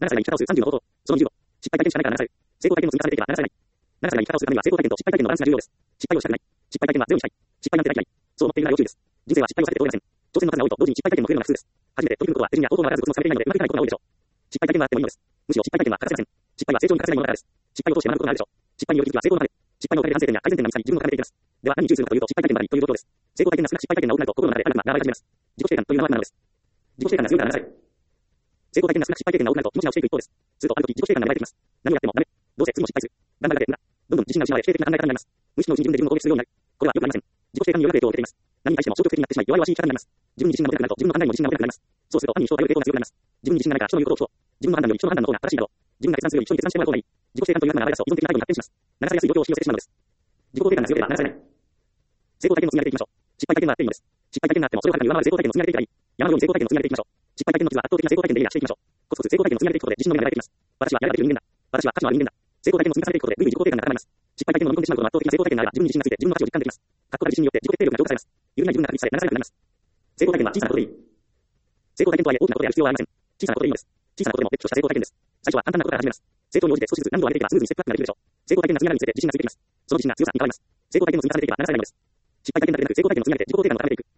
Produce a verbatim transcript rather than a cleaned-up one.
ななさいが生き方をするさんじゅうの方法。そのにじゅうご。失敗体験しかないからななさい。成功体験の積み重ねでいけばななさいない。ななさいが生き方をするためには成功体験と失敗体験のバランスが重要です。失敗をしたくない。失敗体験はゼロにしたい。失敗なんてできない。そう思っているなら要注意です。人生は失敗を避けて通れません。挑戦の数が多いと同時に失敗体験も増えるのが普通です。初めて取り組むことは手順や方法がわからずコツもされていないのでうまくいかないことが多いでしょう。失敗体験はあってもいいのです。むしろ失敗体験は欠かせません。失敗は成長に欠かせないものだからです。失敗を通して学ぶことがあるでしょう。失敗による気づきは成功のため。失敗のおかげで反省点や改善点が見つかり自分を高めていきます。では何に注意するかというと失敗体験ばかりという状況です。成功体験が少なく失敗体験が多くなると心の中で悪魔が現れ始めます。自己否定感という名前なのです。自己否定感が強いからなさい。成功体験が少なく失敗体験が多くなると気持ちが落ちていく一方です。するとある時自己否定感が芽生えてきます。何をやってもダメ。どうせ次も失敗する。頑張りが出るんだ。どんどん自信が失われ否定的な考え方になります。無意識のうちに自分で自分を攻撃するようになる。これは良くありません。自己否定感による影響を受けています。何に対しても消極的になってしまい弱々しい生き方になります。自分に自信が持てなくなると自分の判断にも自信が持てなくなります。そうすると単に人を頼る抵抗が強くなります。自分に自信がないから人の言うことを聞こう。自分の判断より人の判断の方が正しいだろう。自分が決断するより人に決断してもらう方がいい。自己否定感という悪魔が現れ出すと依存的な態度に発展します。流されやすい状況を引き寄せてしまうのです。自己肯定感が強ければ流されない。成功体験を積み上げていきましょう。失敗体験はあっていいのです。失敗体験があってもそれをはるかに上回る成功体験を積み上げていけばいい。山のように成功体験を積み上げていきましょう。失敗体験の傷は圧倒的な成功体験でエリアしていきましょう。コツコツ成功体験を積み上げていくことで自信の目が磨いていきます。私はやればできる人間だ。私は価値のある人間だ。成功体験を積み重ねていくことでぐいぐい自己肯定感が高まります。失敗体験を飲み込んでしまうことの圧倒的な成功体験があれば自分に自信がついて自分の価値を実感できます。確固たる自信によって自己決定力が強化されます。揺るぎない自分が確立され流されなくなります。成功体験は小さなことでいい。成功体験とはいえ大きなことである必要はありません。小さなことでいいのです。小さなことでも別とした成功体験です。最初は簡単なことから始めます。成長に応じて少しずつ難度を上げていけばスムーズにステップアップができるでしょう。成功体験が積み上がるにつれて自信がついていきます。その自信が強さに変わります。成功体験の積み重ねていけばななさいなのです。失敗体験だけでなく成功体験の積み上げて自己肯定感を高めていく。